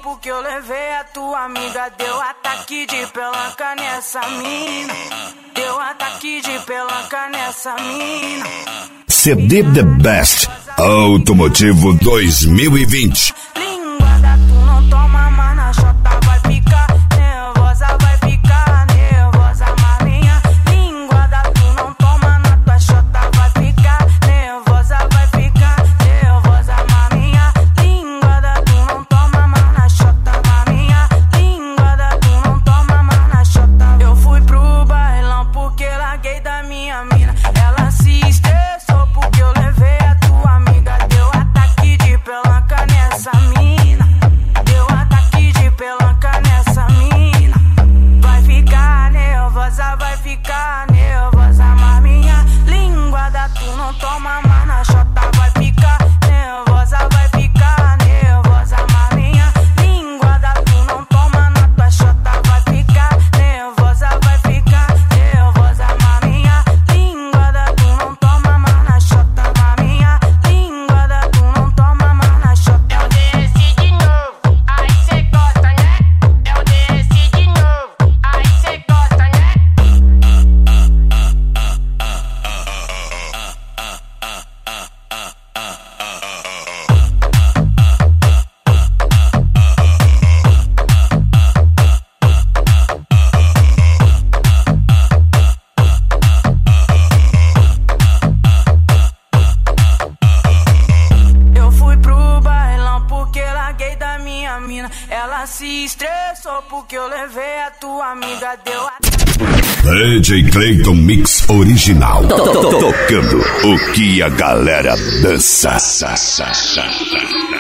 porque eu levei a tua amiga. Deu ataque de pelanca nessa mina. Deu ataque de pelanca nessa mina. CD The Best Automotivo 2020. Linguada, tu não toma, mas na chota vai ficar nervosa, vai ficar nervosa, malinha. Linguada, tu não toma, na tua chota vai ficar nervosa, vai ficar nervosa, malinha. Linguada, tu não toma, mas na chota, malinha. Linguada, tu não toma, mas na chota. Eu fui pro bailão porque larguei da minha mina. Ela se estressou porque eu levei a tua amiga. Deu ataque de pelanca nessa mina. Deu ataque de pelanca nessa mina. Vai ficar nervosa, vai ficar nervosa, maminha. Linguada, tu não toma, mas na chota vai ficar nervosa, vai ficar nervosa, maminha. Linguada, tu não toma, na tua chota vai ficar nervosa, vai ficar nervosa, maminha. Linguada, tu não toma, mas na chota, maminha. Linguada, tu não toma, mas na chota. Eu desci de novo, aí cê gosta, né? Eu desci de novo, aí cê gosta, né? Eu fui pro bailão porque larguei da minha mina. Ela se estressou porque eu levei a tua amiga. Deu DJ Clayton Mix Original. Tocando o que a galera dança.